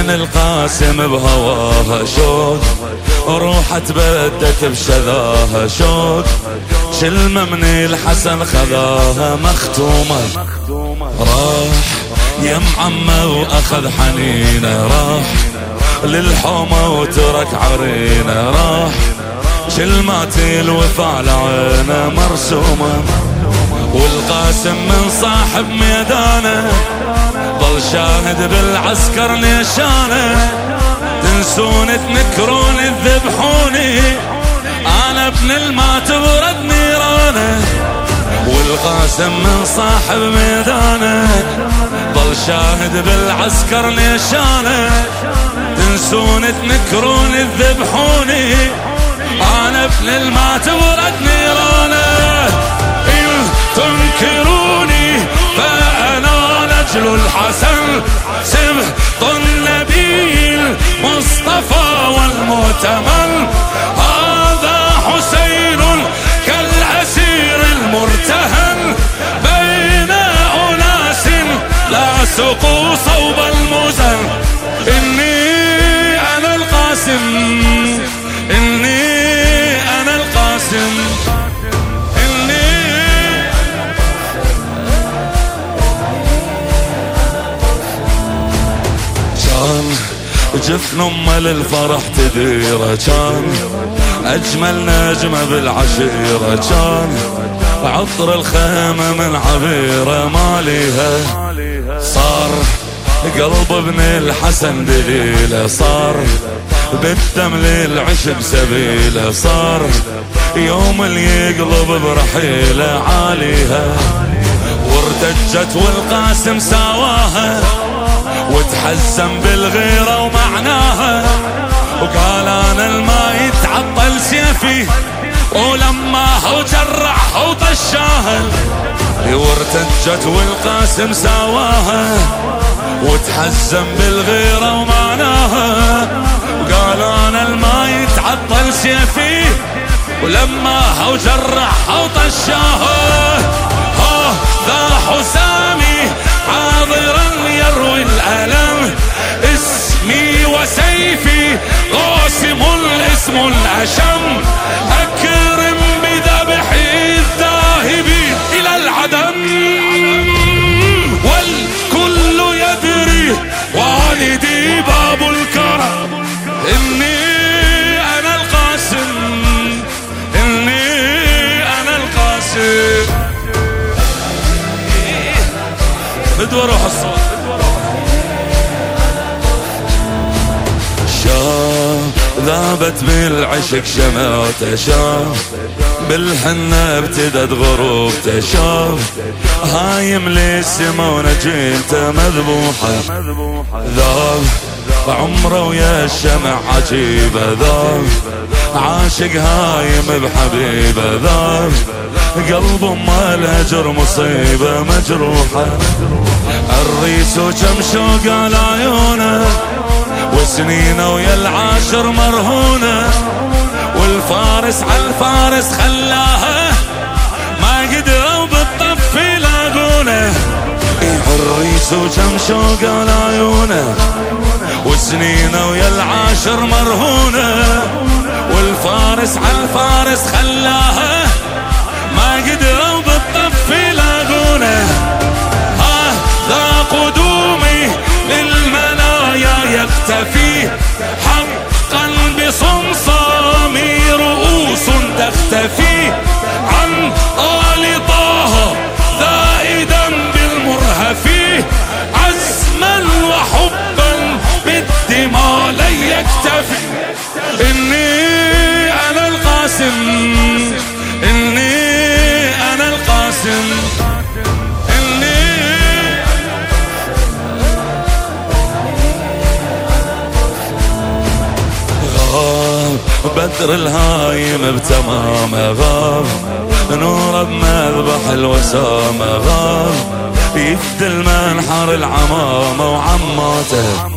عين القاسم بهواها شوق، روحت بدت بشذاها شوق، شلمة من الحسن خذاها مختومة. راح يم عمه واخذ حنينه، راح للحومة وترك عرينه، راح شلمات الوفا على عينه مرسومة. والقاسم من صاحب ميدانه ظل شاهد بالعسكر نيشانه، تنسون تنكرون تذبحوني، انا ابن الما تبرد نيرانه. والقاسم من صاحب ميدانه ظل شاهد بالعسكر نيشانه، تنسون تنكرون تذبحوني، انا ابن الما تبرد نيرانه. إن تنكروني فانا نجل الحسن، سبط النبي المصطفى والمؤتمن، هذا حسين كالأسير المرتهن، بين أناس لا سقوا صوب المزن. إني أنا القاسم، إني أنا القاسم، إني كان جفن أمه للفرح تديره، كان أجمل نجمة بالعشيرة، كان عطر الخيمة من عبيرة ماليها. صار قلب ابن الحسن دليله، صار بالدم للعشق سبيله، صار يوم اللي يقلب برحيله عاليها. وارتجت والقاسم ساواها، وتحزم بالغيرة ومعناها، وقال انا الما يتعطل سيفي، ولما هو جرح وطشاها. وارتجت والقاسم ساواها، وتحزم بالغيرة ومعناها، وقال انا الما يتعطل سيفي، ولما هو جرح وطشاها. ذا حسامي حاضرا يروي الألم، اسمي وسيفي قاسم الاسم الأشم، أكرم بذبح الذاهبين إلى العدم، والكل يدري والدي باب الكرم. إني أنا القاسم، إني أنا القاسم. بدور روح الصوت. ذابت بالعشق شمعته، شاف بالحنة ابتدت غروبته، شاف هايم للسما ونجيلته مذبوحة. ذاب عمره ويا الشمع عجيبة، ذاب عاشق هايم بحبيبه، ذاب قلب ما الهجر مصيبة مجروحة. الريس وكم شوق على عيونه، وسنينه ويا العاشر مرهونه، والفارس على الفارس خلاها، ما قدروا بالطف يلاقونه. الريس وكم شوق على عيونه، وسنينه ويا العاشر مرهونه، والفارس على الفارس خلاها، ما قدروا بالطف يلاقونه. ذا قدومي للمنايا يختفي، حقا بصمصامي رؤوس تختفي، عن آل طه زائدا بالمرهف، عزما وحبا بالدماء لن يكتفي. إني أنا القاسم، إني أنا القاسم، إني غاب بدر الهايم بتمامه، غاب نور بمذبح الوسامة، غاب يفدي المنحر العمامة وعماته.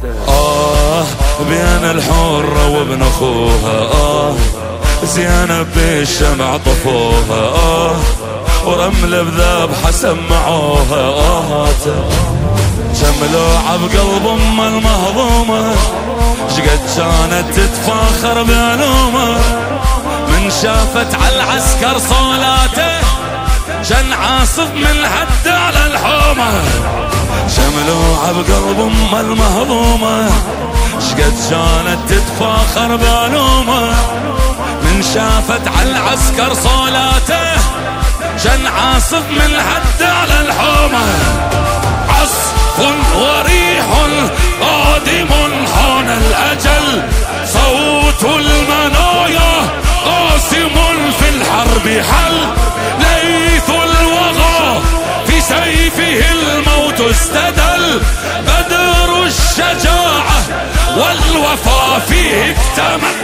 بين الحرة وابن اخوها، زينب بالشمع طفوها، ورمل بذبحة سمعوها. شملوعة بقلب ام المهضومة، شقد كانت تتفاخر بعلومه، من شافت على العسكر صولاته جن عاصف من حد على الحومه. شملوعة بقلب ام المهضومة، شقد كانت تتفاخر بعلومه، من شافت على العسكر صولاته جن عاصف من حد على الحومه. عصف وريح قادم حان الأجل، صوت المنايا قاسم في الحرب حل، ليث الوغى في سيفه الموت استدل، بدر الشجاعة والوفا فيه اكتمل.